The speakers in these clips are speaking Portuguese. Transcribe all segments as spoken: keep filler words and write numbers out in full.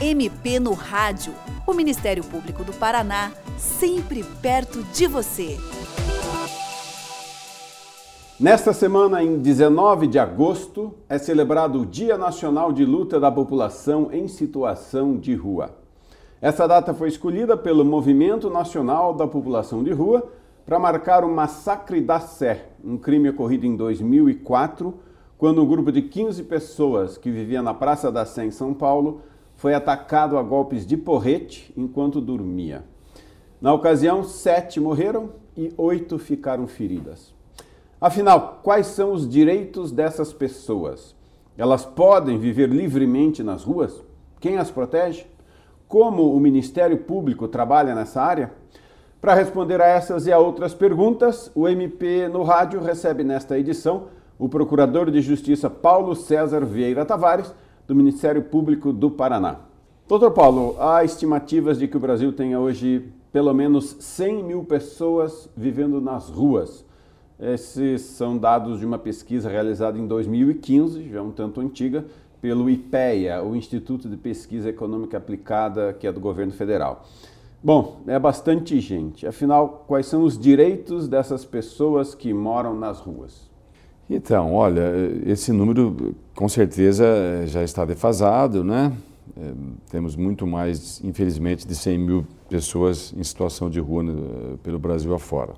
M P no Rádio, o Ministério Público do Paraná, sempre perto de você. Nesta semana, em dezenove de agosto, é celebrado o Dia Nacional de Luta da População em Situação de Rua. Essa data foi escolhida pelo Movimento Nacional da População de Rua para marcar o Massacre da Sé, um crime ocorrido em dois mil e quatro, quando um grupo de quinze pessoas que vivia na Praça da Sé, em São Paulo, foi atacado a golpes de porrete enquanto dormia. Na ocasião, sete morreram e oito ficaram feridas. Afinal, quais são os direitos dessas pessoas? Elas podem viver livremente nas ruas? Quem as protege? Como o Ministério Público trabalha nessa área? Para responder a essas e a outras perguntas, o M P no Rádio recebe nesta edição o Procurador de Justiça Paulo César Vieira Tavares, do Ministério Público do Paraná. Doutor Paulo, há estimativas de que o Brasil tenha hoje pelo menos cem mil pessoas vivendo nas ruas. Esses são dados de uma pesquisa realizada em dois mil e quinze, já um tanto antiga, pelo IPEA, o Instituto de Pesquisa Econômica Aplicada, que é do governo federal. Bom, é bastante gente. Afinal, quais são os direitos dessas pessoas que moram nas ruas? Então, olha, esse número com certeza já está defasado, né? É, temos muito mais, infelizmente, de cem mil pessoas em situação de rua né, pelo Brasil afora.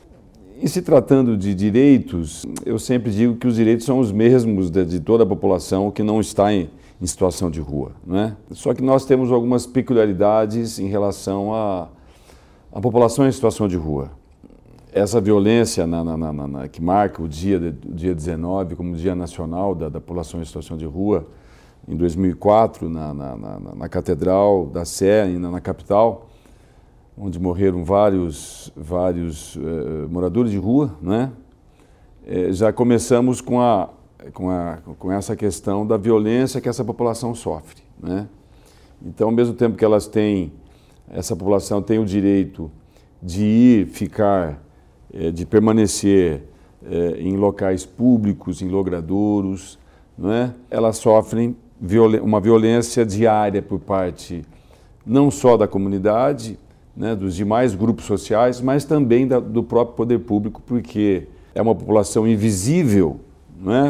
E se tratando de direitos, eu sempre digo que os direitos são os mesmos de, de toda a população que não está em, em situação de rua, né? Só que nós temos algumas peculiaridades em relação à, à população em situação de rua. Essa violência na, na, na, na, que marca o dia, de, o dia dezenove como Dia Nacional da, da População em Situação de Rua, em dois mil e quatro, na, na, na, na Catedral da Sé, na, na capital, onde morreram vários, vários eh, moradores de rua, né? Eh, já começamos com, a, com, a, com essa questão da violência que essa população sofre, né? Então, ao mesmo tempo que elas têm, essa população tem o direito de ir, ficar, eh, de permanecer eh, em locais públicos, em logradouros, não é? Elas sofrem viol- uma violência diária por parte não só da comunidade, né, dos demais grupos sociais, mas também da, do próprio poder público, porque é uma população invisível, né,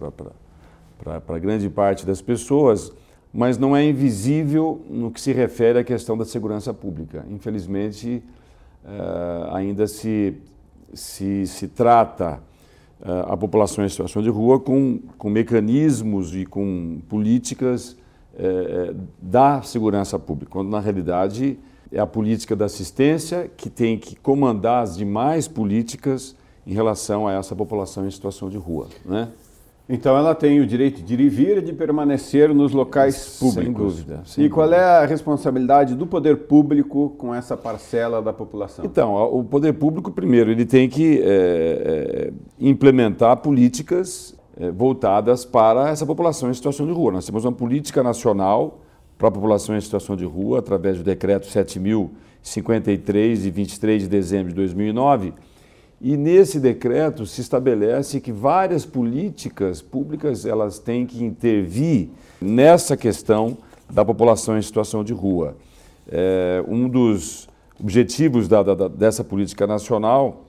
para grande parte das pessoas, mas não é invisível no que se refere à questão da segurança pública. Infelizmente, uh, ainda se, se, se trata uh, a população em situação de rua com, com mecanismos e com políticas uh, da segurança pública, quando na realidade é a política da assistência que tem que comandar as demais políticas em relação a essa população em situação de rua, né? Então ela tem o direito de ir e vir e de permanecer nos locais públicos. Sem dúvida. Sem e qual dúvida. é a responsabilidade do poder público com essa parcela da população? Então, o poder público, primeiro, ele tem que é, implementar políticas é, voltadas para essa população em situação de rua. Nós temos uma política nacional para a população em situação de rua, através do decreto sete mil e cinquenta e três, de vinte e três de dezembro de dois mil e nove, e nesse decreto se estabelece que várias políticas públicas elas têm que intervir nessa questão da população em situação de rua. É, um dos objetivos da, da, dessa política nacional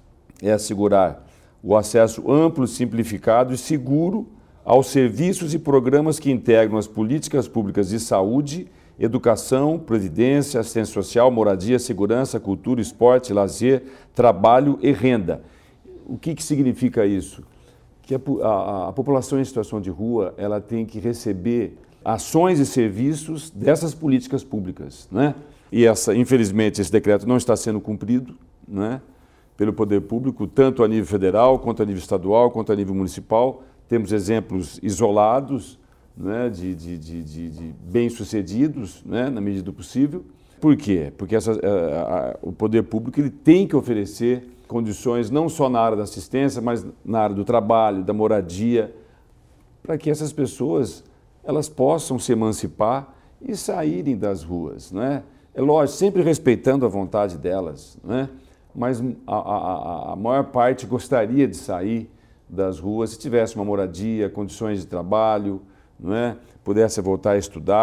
é assegurar o acesso amplo, simplificado e seguro aos serviços e programas que integram as políticas públicas de saúde, educação, previdência, assistência social, moradia, segurança, cultura, esporte, lazer, trabalho e renda. O que, que significa isso? Que a, a, a população em situação de rua ela tem que receber ações e serviços dessas políticas públicas, né? E essa, infelizmente, esse decreto não está sendo cumprido, né, pelo poder público, tanto a nível federal, quanto a nível estadual, quanto a nível municipal. Temos exemplos isolados, né, de, de, de, de, de bem-sucedidos, né, na medida do possível. Por quê? Porque essa, a, a, o poder público ele tem que oferecer condições não só na área da assistência, mas na área do trabalho, da moradia, para que essas pessoas elas possam se emancipar e saírem das ruas, né? É lógico, sempre respeitando a vontade delas, né? Mas a, a, a maior parte gostaria de sair das ruas se tivesse uma moradia, condições de trabalho, não é? Pudesse voltar a estudar,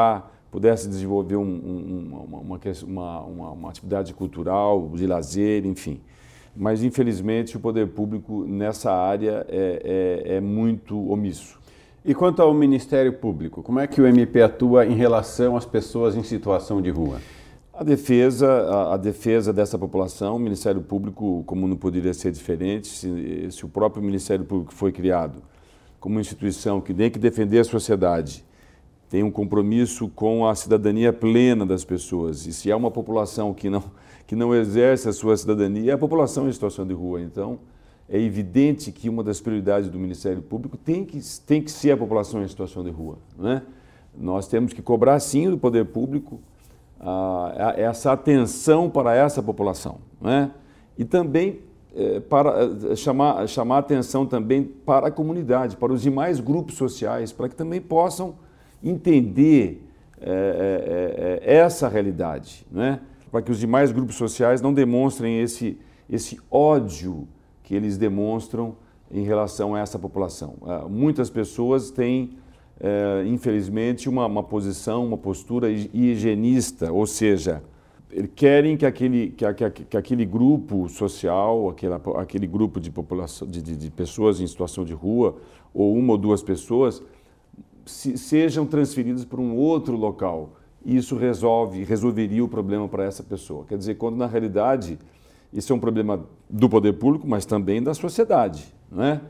pudesse desenvolver um, um, uma, uma, uma, uma atividade cultural, de lazer, enfim. Mas, infelizmente, o poder público nessa área é, é, é muito omisso. E quanto ao Ministério Público, como é que o M P atua em relação às pessoas em situação de rua? A defesa, a, a defesa dessa população, o Ministério Público, como não poderia ser diferente, se, se o próprio Ministério Público foi criado como uma instituição que tem que defender a sociedade, tem um compromisso com a cidadania plena das pessoas, e se há uma população que não, que não exerce a sua cidadania, é a população em situação de rua. Então, é evidente que uma das prioridades do Ministério Público tem que, tem que ser a população em situação de rua, né? Nós temos que cobrar, sim, do poder público ah, essa atenção para essa população, né? E também eh, para eh, chamar, chamar atenção também para a comunidade, para os demais grupos sociais, para que também possam entender eh, eh, essa realidade, né? Para que os demais grupos sociais não demonstrem esse, esse ódio que eles demonstram em relação a essa população. Uh, muitas pessoas têm, uh, infelizmente, uma, uma posição, uma postura higienista, ou seja, querem que aquele, que, que, que aquele grupo social, aquele, aquele grupo de, população, de, de, de pessoas em situação de rua, ou uma ou duas pessoas, se, sejam transferidas para um outro local. E isso resolve, resolveria o problema para essa pessoa. Quer dizer, quando na realidade isso é um problema do poder público, mas também da sociedade, não é?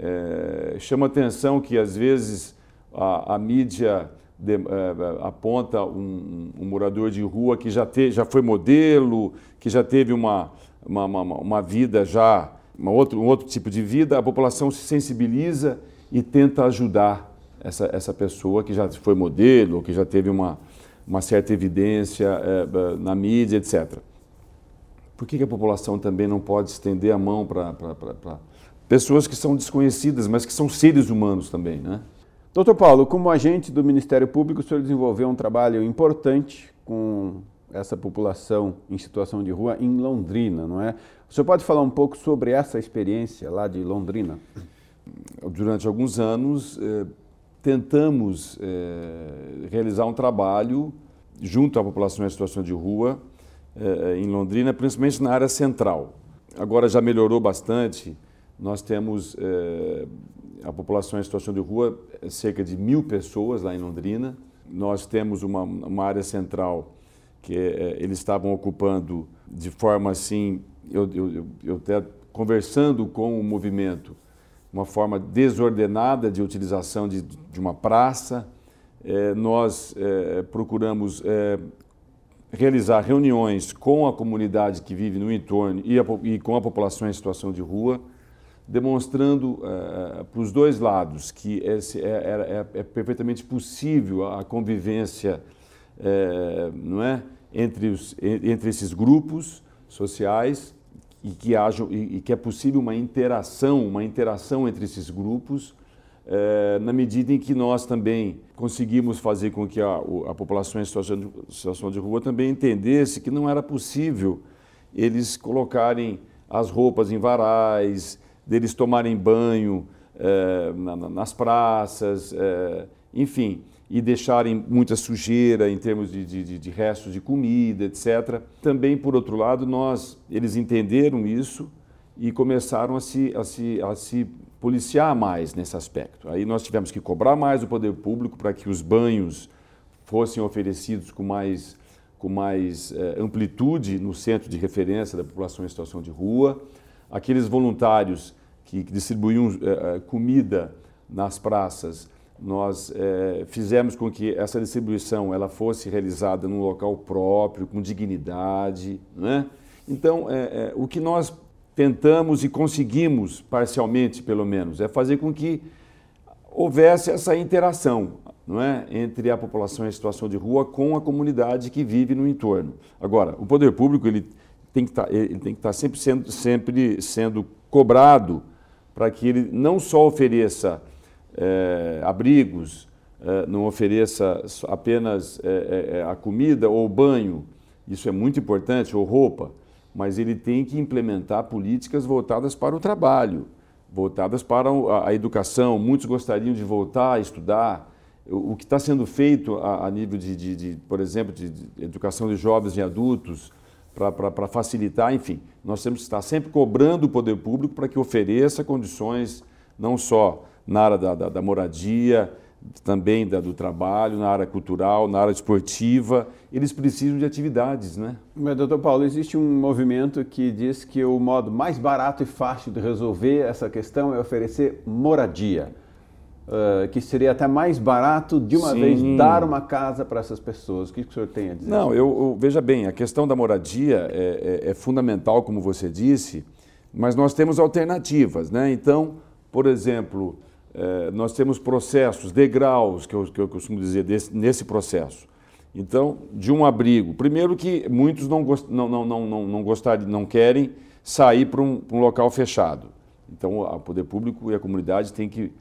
É, chama atenção que, às vezes, a, a mídia de, é, aponta um, um morador de rua que já, te, já foi modelo, que já teve uma, uma, uma, uma vida já, uma outro, um outro tipo de vida, a população se sensibiliza e tenta ajudar essa, essa pessoa que já foi modelo, ou que já teve uma, uma certa evidência é, na mídia, etcétera. Por que que a população também não pode estender a mão para pessoas que são desconhecidas, mas que são seres humanos também, né? Doutor Paulo, como agente do Ministério Público, o senhor desenvolveu um trabalho importante com essa população em situação de rua em Londrina, não é? O senhor pode falar um pouco sobre essa experiência lá de Londrina? Durante alguns anos, eh, tentamos eh, realizar um trabalho junto à população em situação de rua, em Londrina, principalmente na área central. Agora já melhorou bastante, nós temos eh, a população em situação de rua, cerca de mil pessoas lá em Londrina. Nós temos uma, uma área central que eh, eles estavam ocupando de forma assim, eu, eu, eu até conversando com o movimento, uma forma desordenada de utilização de, de uma praça. Eh, nós eh, procuramos eh, realizar reuniões com a comunidade que vive no entorno e, a, e com a população em situação de rua, demonstrando uh, para os dois lados que esse é, é, é, é perfeitamente possível a convivência uh, não é? entre, os, entre esses grupos sociais e que, haja, e, e que é possível uma interação, uma interação entre esses grupos, É, na medida em que nós também conseguimos fazer com que a, a população em situação de, situação de rua também entendesse que não era possível eles colocarem as roupas em varais, deles tomarem banho é, na, nas praças, é, enfim, e deixarem muita sujeira em termos de, de, de restos de comida, etcétera. Também, por outro lado, nós, eles entenderam isso e começaram a se, a se, a se policiar mais nesse aspecto. Aí nós tivemos que cobrar mais do poder público para que os banhos fossem oferecidos com mais, com mais eh, amplitude no centro de referência da população em situação de rua. Aqueles voluntários que, que distribuíam eh, comida nas praças, nós eh, fizemos com que essa distribuição ela fosse realizada num local próprio, com dignidade, né? Então, eh, eh, o que nós tentamos e conseguimos, parcialmente pelo menos, é fazer com que houvesse essa interação, não é? Entre a população em situação de rua com a comunidade que vive no entorno. Agora, o poder público ele tem que estar, ele tem que estar sempre, sendo, sempre sendo cobrado para que ele não só ofereça é, abrigos, é, não ofereça apenas é, é, a comida ou banho, isso é muito importante, ou roupa, mas ele tem que implementar políticas voltadas para o trabalho, voltadas para a educação. Muitos gostariam de voltar a estudar, o que está sendo feito a, a nível de, de, de, por exemplo, de, de educação de jovens e adultos, para facilitar, enfim, nós temos que estar sempre cobrando o poder público para que ofereça condições, não só na área da, da, da moradia, também da, do trabalho, na área cultural, na área esportiva, eles precisam de atividades, né? Mas, doutor Paulo, existe um movimento que diz que o modo mais barato e fácil de resolver essa questão é oferecer moradia. Uh, que seria até mais barato de uma Sim. vez dar uma casa para essas pessoas. O que, que o senhor tem a dizer? Não, eu, eu veja bem, a questão da moradia é, é, é fundamental, como você disse, mas nós temos alternativas, né? Então, por exemplo, é, nós temos processos, degraus, que eu, que eu costumo dizer, desse, nesse processo. Então, de um abrigo, primeiro que muitos não, gost, não, não, não, não, não, gostariam, não querem sair para um, um local fechado. Então, o poder público e a comunidade têm que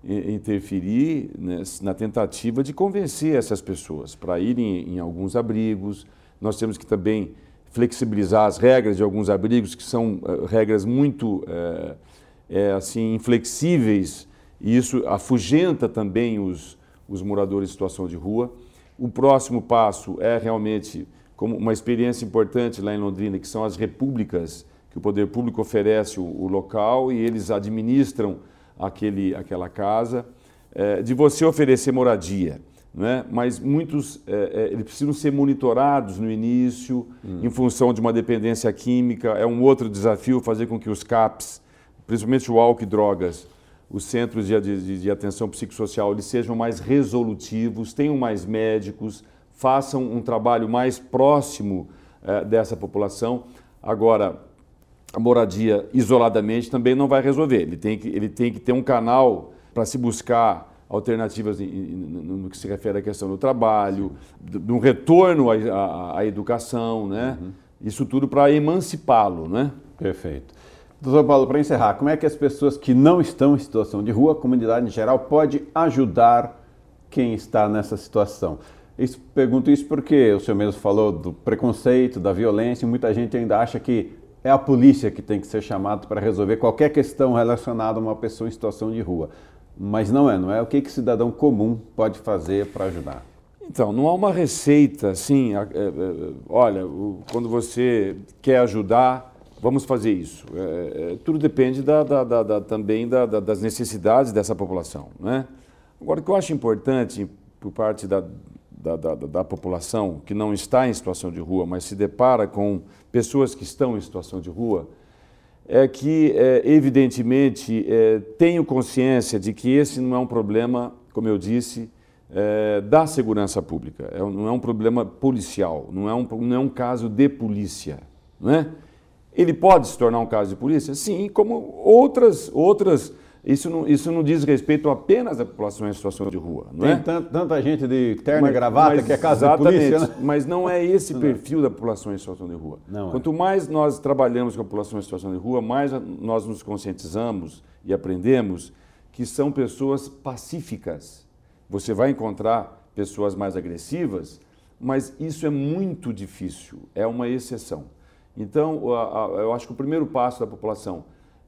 interferir, né, na tentativa de convencer essas pessoas para irem em alguns abrigos. Nós temos que também flexibilizar as regras de alguns abrigos, que são uh, regras muito uh, é, assim, inflexíveis, e isso afugenta também os, os moradores em situação de rua. O próximo passo é realmente como uma experiência importante lá em Londrina, que são as repúblicas, que o poder público oferece o, o local e eles administram Aquele, aquela casa, é, de você oferecer moradia, né? Mas muitos é, é, eles precisam ser monitorados no início, hum. em função de uma dependência química. É um outro desafio fazer com que os C A Ps, principalmente o álcool e drogas, os centros de, de, de atenção psicossocial, eles sejam mais resolutivos, tenham mais médicos, façam um trabalho mais próximo é, dessa população. Agora, a moradia isoladamente também não vai resolver. Ele tem que, ele tem que ter um canal para se buscar alternativas no que se refere à questão do trabalho, de um retorno à, à, à educação, né? Uhum. Isso tudo para emancipá-lo, né? Perfeito. Doutor Paulo, para encerrar, como é que as pessoas que não estão em situação de rua, a comunidade em geral, pode ajudar quem está nessa situação? Isso, pergunto isso porque o senhor mesmo falou do preconceito, da violência, e muita gente ainda acha que é a polícia que tem que ser chamada para resolver qualquer questão relacionada a uma pessoa em situação de rua. Mas não é, não é? O que que cidadão comum pode fazer para ajudar? Então, não há uma receita assim, é, é, olha, o, quando você quer ajudar, vamos fazer isso. É, é, tudo depende da, da, da, da, também da, da, das necessidades dessa população, né? Agora, o que eu acho importante por parte da, da, da, da população que não está em situação de rua, mas se depara com pessoas que estão em situação de rua, é que, é, evidentemente, é, tenho consciência de que esse não é um problema, como eu disse, é, da segurança pública, é, não é um problema policial, não é um, não é um caso de polícia, não é? Ele pode se tornar um caso de polícia? Sim, como outras, outras isso, não, isso não diz respeito apenas à população em situação de rua, não é? Tem tanta, tanta gente de terno e gravata que é caso de polícia, né? Mas não é esse perfil da população em situação de rua. Não Quanto é. mais nós trabalhamos com a população em situação de rua, mais nós nos conscientizamos e aprendemos que são pessoas pacíficas. Você vai encontrar pessoas mais agressivas, mas isso é muito difícil, é uma exceção. Então, eu acho que o primeiro passo da população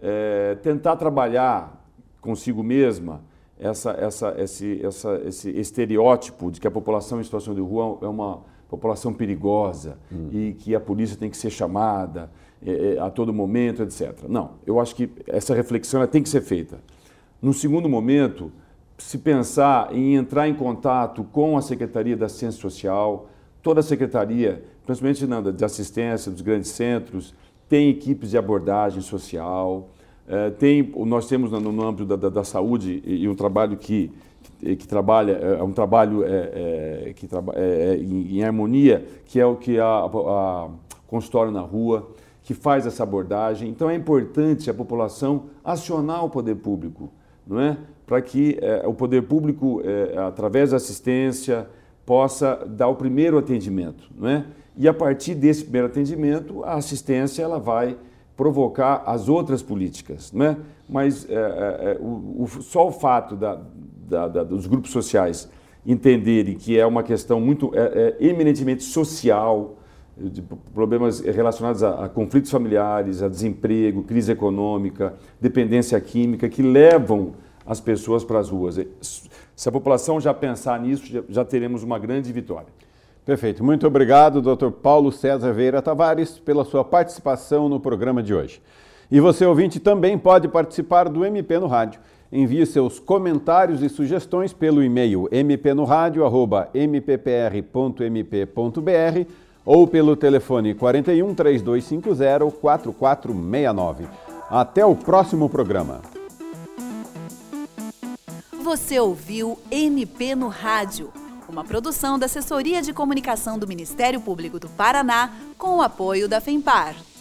é tentar trabalhar consigo mesma essa, essa, esse, essa, esse estereótipo de que a população em situação de rua é uma população perigosa hum. e que a polícia tem que ser chamada é, a todo momento, etcétera. Não, eu acho que essa reflexão ela tem que ser feita. No segundo momento, se pensar em entrar em contato com a Secretaria da Assistência Social, toda a Secretaria, principalmente na, de assistência dos grandes centros, tem equipes de abordagem social, eh, tem, nós temos no, no âmbito da, da, da saúde e, e um trabalho que, que, que trabalha, é um trabalho é, é, que traba, é, é, em, em harmonia, que é o que a, a, a consultório na rua, que faz essa abordagem. Então é importante a população acionar o poder público, não é? Para que é, o poder público, é, através da assistência, possa dar o primeiro atendimento, não é? E a partir desse primeiro atendimento, a assistência ela vai provocar as outras políticas, não é? Mas é, é, o, o, só o fato da, da, da, dos grupos sociais entenderem que é uma questão muito é, é, eminentemente social, de problemas relacionados a, a conflitos familiares, a desemprego, crise econômica, dependência química, que levam as pessoas para as ruas. Se a população já pensar nisso, já, já teremos uma grande vitória. Perfeito. Muito obrigado, doutor Paulo César Vieira Tavares, pela sua participação no programa de hoje. E você, ouvinte, também pode participar do M P no Rádio. Envie seus comentários e sugestões pelo e-mail m p no rádio arroba m p p r ponto m p ponto b r ou pelo telefone quarenta e um, três dois cinco zero, quatro quatro seis nove. Até o próximo programa. Você ouviu M P no Rádio, uma produção da Assessoria de Comunicação do Ministério Público do Paraná com o apoio da FEMPAR.